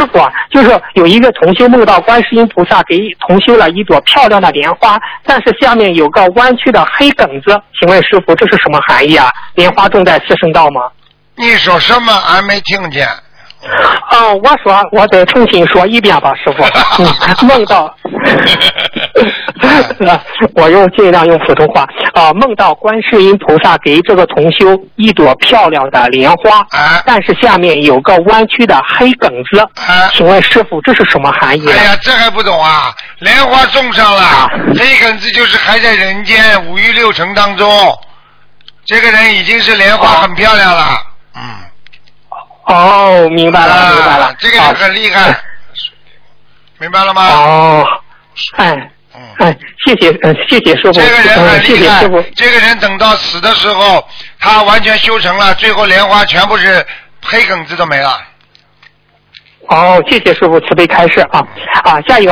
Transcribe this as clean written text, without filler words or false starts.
傅啊，就是有一个同修梦到观世音菩萨给同修了一朵漂亮的莲花，但是下面有个弯曲的黑梗子，请问师傅这是什么含义啊？莲花种在四圣道吗？ 你说什么？俺没听见。 哦，我得重新说一遍吧，师傅。梦到，我尽量用普通话梦到观世音菩萨给这个同修一朵漂亮的莲花，但是下面有个弯曲的黑梗子，请问师傅这是什么含义？ 哎呀，这还不懂啊？莲花种上了，黑梗子就是还在人间五欲六尘当中，这个人已经是莲花很漂亮了。 哦，明白了，明白了。 这个人很厉害，明白了吗？ 哦，谢谢师傅。 这个人很厉害， 谢谢师傅。 这个人等到死的时候，他完全修成了，最后莲花全部是黑梗子都没了。 哦，谢谢师傅慈悲开示啊！下一个。